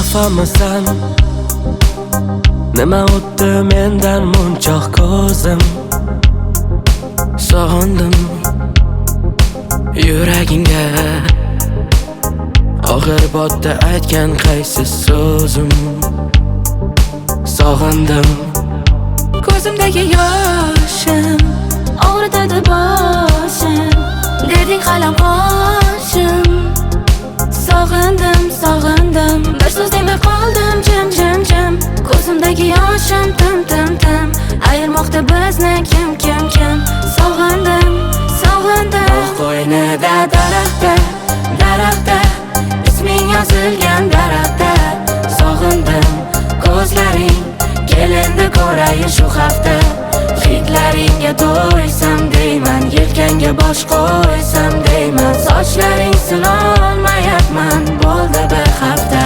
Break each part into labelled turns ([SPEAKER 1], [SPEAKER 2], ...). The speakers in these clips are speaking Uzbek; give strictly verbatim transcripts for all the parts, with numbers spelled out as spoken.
[SPEAKER 1] xafamisan? Nima o'tdi mendan munchoq ko'zim? Sog'indim yuragingga, og'ir botdi aytgan qaysi so'zim. Sog'indim
[SPEAKER 2] ko'zimdagi yoshim, og'ritadi boshim, derding qalam qoshim. Sog'indim, sog'indim, bir so'z demay qoldim jim jim jim. Ko'zimdagi yoshim tim tim tim, ayirmoqda bizni kim kim kim. Sog'indim, sog'indim.
[SPEAKER 1] Bog' qo'ynida daraxtda, daraxtda isming yozilgan daraxtda. Sog'indim ko'zlaring, kel endi ko'rayin shu hafta. Hidlaringga to'ysam deyman, yelkangga bosh qo'ysam deyman. Sochlaring silolmayapman, bo'ldi bir hafta.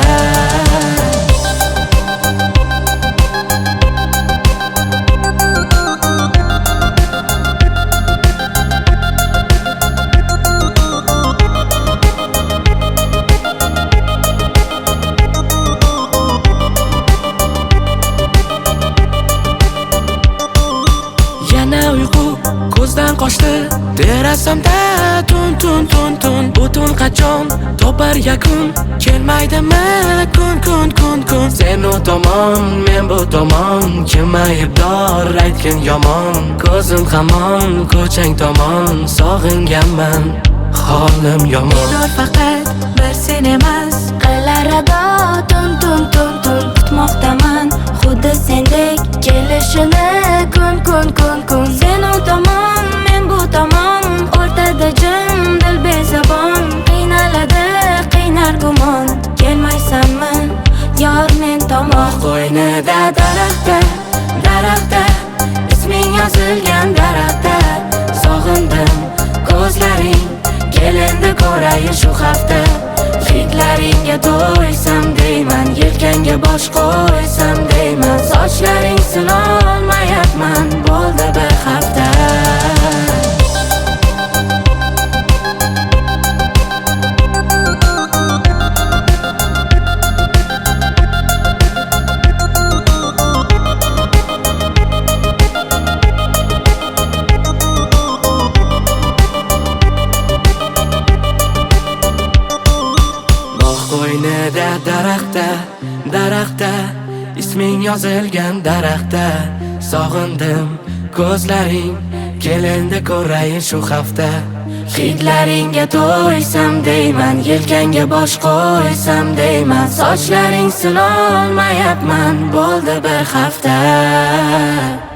[SPEAKER 1] Yana uyqu ko'zdan qochdi, derasamda tun tun tun tun. Butun qachon topar yakun, kelmaydimi kun kun kun kun. Sen u tomon, men bu tomon, kim aybdor aytgin yomon. Ko'zim hamon ko'chang tomon, sog'inganman, holim yomon.
[SPEAKER 2] Bedor faqat bir sen emas, qaylarida tun tun tun tun. Kutmoqdaman xuddi sendek kelishini kun kun kun kun. Sen u tomon, men bu tomon, o'rtada jim dil bezabon. Qiynaladi qiynar gumon, kelmaysanmi yor men tomon.
[SPEAKER 1] Bog' qo'ynida daraxtda, daraxtda isming yozilgan daraxtda. Sog'indim ko'zlaring, kel endi ko'rayin shu hafta. Hidlaringga to'ysam deyman, yelkangga bosh qo'ysam deyman. Sochlaring silolmayapman, bo'ldi bir hafta. Qo'ynida daraxtda, daraxtda isming yozilgan daraxtda. Sog'indim ko'zlaring, kel endi ko'rayin shu hafta. Hidlaringga to'ysam deyman, yelkangga bosh qo'ysam deyman. Sochlaring silolmayapman, bo'ldi bir hafta.